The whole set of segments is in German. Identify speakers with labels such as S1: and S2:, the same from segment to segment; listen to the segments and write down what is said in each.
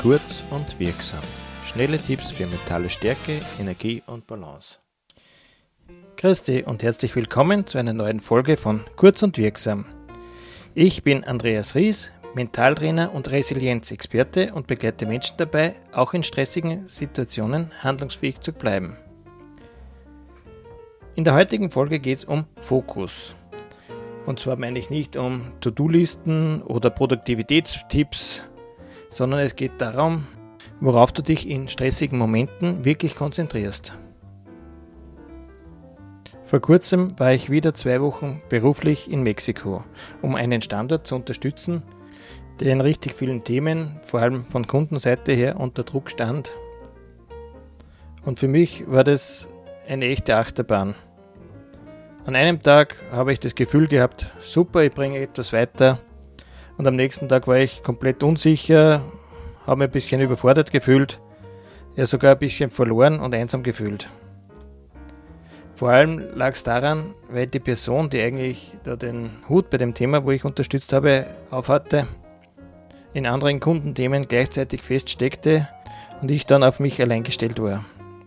S1: Kurz und wirksam. Schnelle Tipps für mentale Stärke, Energie und Balance. Grüß dich und herzlich willkommen zu einer neuen Folge von Kurz und wirksam. Ich bin Andreas Ries, Mentaltrainer und Resilienzexperte und begleite Menschen dabei, auch in stressigen Situationen handlungsfähig zu bleiben. In der heutigen Folge geht es um Fokus. Und zwar meine ich nicht um To-Do-Listen oder Produktivitätstipps, sondern es geht darum, worauf du dich in stressigen Momenten wirklich konzentrierst. Vor kurzem war ich wieder 2 Wochen beruflich in Mexiko, um einen Standort zu unterstützen, der in richtig vielen Themen, vor allem von Kundenseite her, unter Druck stand. Und für mich war das eine echte Achterbahn. An einem Tag habe ich das Gefühl gehabt, super, ich bringe etwas weiter. Und am nächsten Tag war ich komplett unsicher, habe mich ein bisschen überfordert gefühlt, ja sogar ein bisschen verloren und einsam gefühlt. Vor allem lag es daran, weil die Person, die eigentlich da den Hut bei dem Thema, wo ich unterstützt habe, aufhatte, in anderen Kundenthemen gleichzeitig feststeckte und ich dann auf mich allein gestellt war.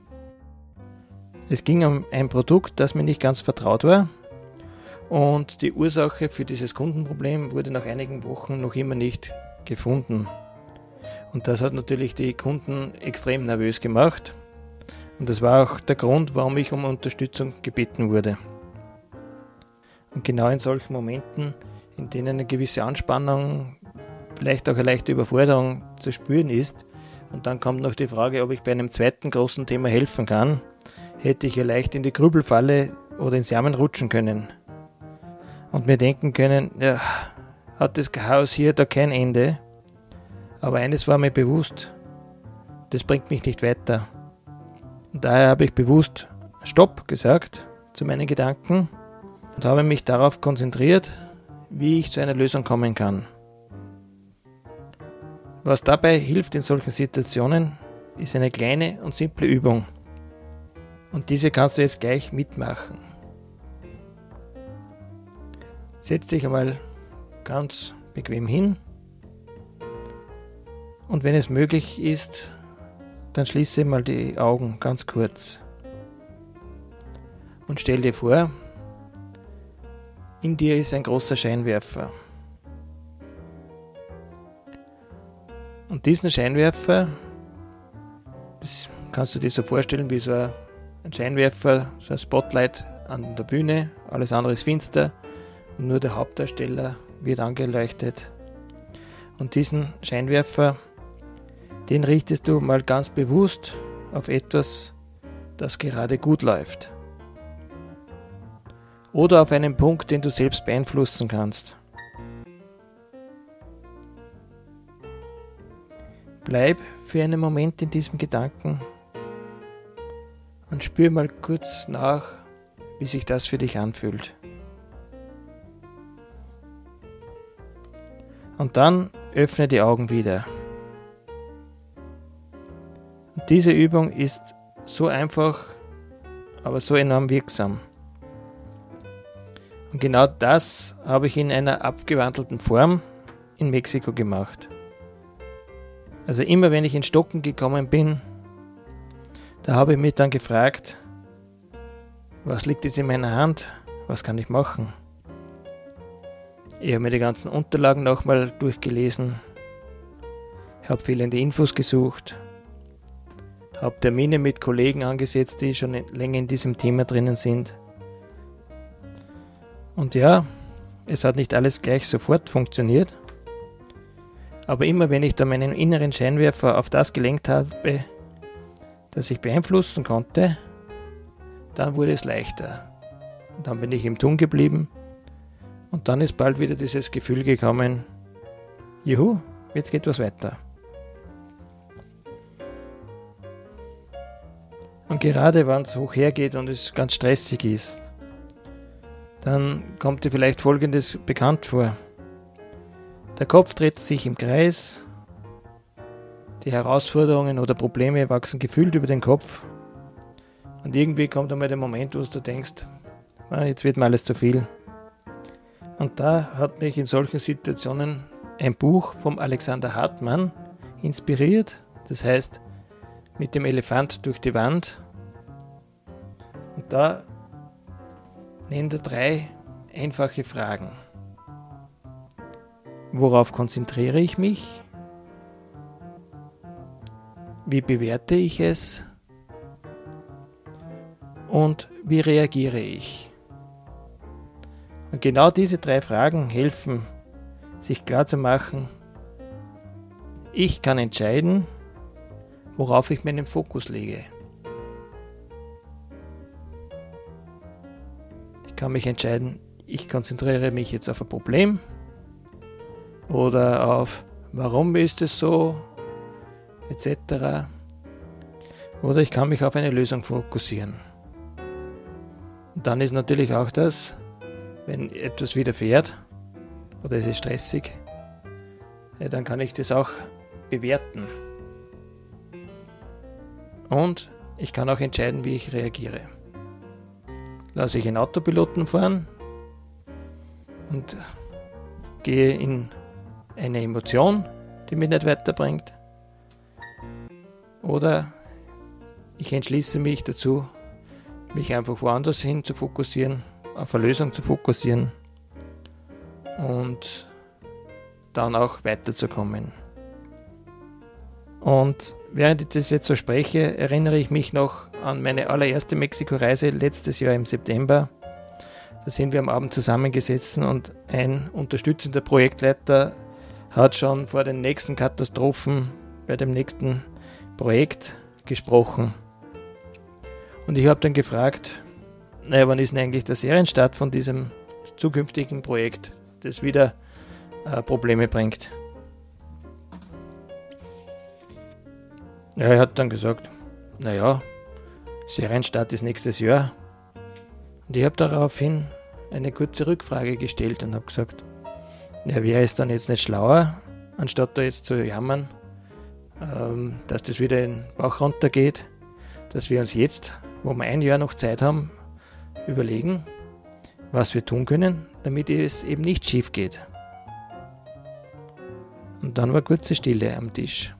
S1: Es ging um ein Produkt, das mir nicht ganz vertraut war, und die Ursache für dieses Kundenproblem wurde nach einigen Wochen noch immer nicht gefunden. Und das hat natürlich die Kunden extrem nervös gemacht. Und das war auch der Grund, warum ich um Unterstützung gebeten wurde. Und genau in solchen Momenten, in denen eine gewisse Anspannung, vielleicht auch eine leichte Überforderung zu spüren ist, und dann kommt noch die Frage, ob ich bei einem zweiten großen Thema helfen kann, hätte ich ja leicht in die Grübelfalle oder ins Jammern rutschen können. Und mir denken können, ja, hat das Chaos hier da kein Ende? Aber eines war mir bewusst, das bringt mich nicht weiter. Und daher habe ich bewusst Stopp gesagt zu meinen Gedanken und habe mich darauf konzentriert, wie ich zu einer Lösung kommen kann. Was dabei hilft in solchen Situationen, ist eine kleine und simple Übung. Und diese kannst du jetzt gleich mitmachen. Setz dich einmal ganz bequem hin und wenn es möglich ist, dann schließe mal die Augen ganz kurz und stell dir vor, in dir ist ein großer Scheinwerfer. Und diesen Scheinwerfer, das kannst du dir so vorstellen wie so ein Scheinwerfer, so ein Spotlight an der Bühne, alles andere ist finster. Nur der Hauptdarsteller wird angeleuchtet. Und diesen Scheinwerfer, den richtest du mal ganz bewusst auf etwas, das gerade gut läuft. Oder auf einen Punkt, den du selbst beeinflussen kannst. Bleib für einen Moment in diesem Gedanken und spür mal kurz nach, wie sich das für dich anfühlt. Und dann öffne die Augen wieder. Und diese Übung ist so einfach, aber so enorm wirksam. Und genau das habe ich in einer abgewandelten Form in Mexiko gemacht. Also immer wenn ich in Stocken gekommen bin, da habe ich mich dann gefragt, was liegt jetzt in meiner Hand, was kann ich machen? Ich habe mir die ganzen Unterlagen nochmal durchgelesen, habe fehlende Infos gesucht, habe Termine mit Kollegen angesetzt, die schon länger in diesem Thema drinnen sind. Und ja, es hat nicht alles gleich sofort funktioniert, aber immer wenn ich da meinen inneren Scheinwerfer auf das gelenkt habe, das ich beeinflussen konnte, dann wurde es leichter. Und dann bin ich im Tun geblieben. Und dann ist bald wieder dieses Gefühl gekommen, juhu, jetzt geht was weiter. Und gerade wenn es hoch hergeht und es ganz stressig ist, dann kommt dir vielleicht Folgendes bekannt vor. Der Kopf dreht sich im Kreis, die Herausforderungen oder Probleme wachsen gefühlt über den Kopf und irgendwie kommt einmal der Moment, wo du denkst, jetzt wird mir alles zu viel. Und da hat mich in solchen Situationen ein Buch vom Alexander Hartmann inspiriert, das heißt mit dem Elefant durch die Wand. Und da nennt er 3 einfache Fragen. Worauf konzentriere ich mich? Wie bewerte ich es? Und wie reagiere ich? Und genau diese 3 Fragen helfen, sich klarzumachen, ich kann entscheiden, worauf ich meinen Fokus lege. Ich kann mich entscheiden, ich konzentriere mich jetzt auf ein Problem oder auf warum ist es so, etc. Oder ich kann mich auf eine Lösung fokussieren. Und dann ist natürlich auch das, wenn etwas widerfährt oder es ist stressig, dann kann ich das auch bewerten. Und ich kann auch entscheiden, wie ich reagiere. Lasse ich einen Autopiloten fahren und gehe in eine Emotion, die mich nicht weiterbringt. Oder ich entschließe mich dazu, mich einfach woanders hin zu fokussieren, auf eine Lösung zu fokussieren und dann auch weiterzukommen. Und während ich das jetzt so spreche, erinnere ich mich noch an meine allererste Mexiko-Reise letztes Jahr im September. Da sind wir am Abend zusammengesessen und ein unterstützender Projektleiter hat schon vor den nächsten Katastrophen bei dem nächsten Projekt gesprochen. Und ich habe dann gefragt, wann ist denn eigentlich der Serienstart von diesem zukünftigen Projekt, das wieder Probleme bringt. Ja, er hat dann gesagt, Serienstart ist nächstes Jahr. Und ich habe daraufhin eine kurze Rückfrage gestellt und habe gesagt, wäre es dann jetzt nicht schlauer, anstatt da jetzt zu jammern, dass das wieder in den Bauch runtergeht, dass wir uns jetzt, wo wir ein Jahr noch Zeit haben, überlegen, was wir tun können, damit es eben nicht schief geht. Und dann war kurze Stille am Tisch.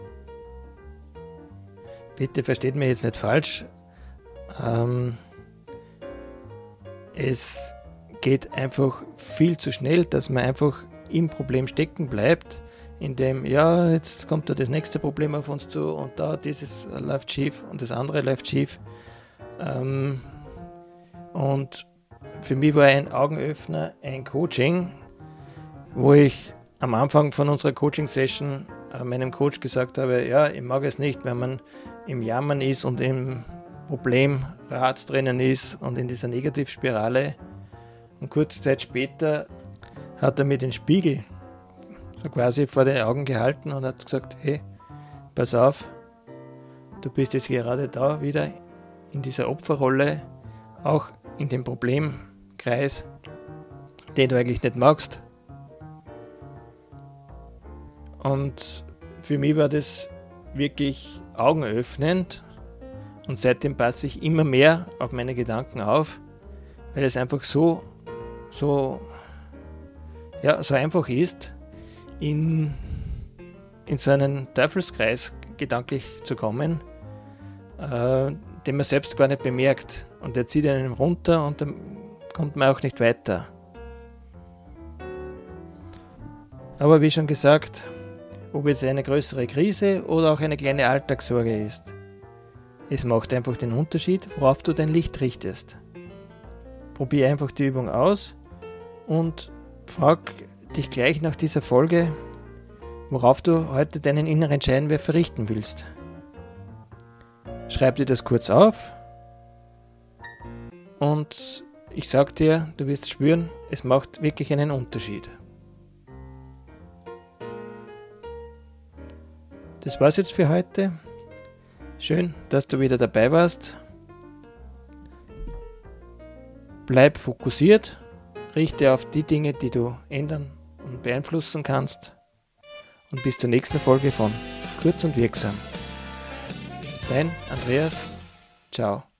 S1: Bitte versteht mir jetzt nicht falsch. Es geht einfach viel zu schnell, dass man einfach im Problem stecken bleibt, in dem, jetzt kommt da das nächste Problem auf uns zu und da dieses läuft schief und das andere läuft schief. Und für mich war ein Augenöffner ein Coaching, wo ich am Anfang von unserer Coaching-Session meinem Coach gesagt habe, ich mag es nicht, wenn man im Jammern ist und im Problemrad drinnen ist und in dieser Negativspirale. Und kurze Zeit später hat er mir den Spiegel so quasi vor den Augen gehalten und hat gesagt, hey, pass auf, du bist jetzt gerade da wieder in dieser Opferrolle, auch in dem Problemkreis, den du eigentlich nicht magst. Und für mich war das wirklich augenöffnend und seitdem passe ich immer mehr auf meine Gedanken auf, weil es einfach so einfach ist, in so einen Teufelskreis gedanklich zu kommen, den man selbst gar nicht bemerkt. Und der zieht einen runter und dann kommt man auch nicht weiter. Aber wie schon gesagt, ob jetzt eine größere Krise oder auch eine kleine Alltagssorge ist, es macht einfach den Unterschied, worauf du dein Licht richtest. Probier einfach die Übung aus und frag dich gleich nach dieser Folge, worauf du heute deinen inneren Scheinwerfer richten willst. Schreib dir das kurz auf und ich sag dir, du wirst spüren, es macht wirklich einen Unterschied. Das war's jetzt für heute. Schön, dass du wieder dabei warst. Bleib fokussiert, richte auf die Dinge, die du ändern und beeinflussen kannst. Und bis zur nächsten Folge von Kurz und Wirksam. Dein Andreas. Ciao.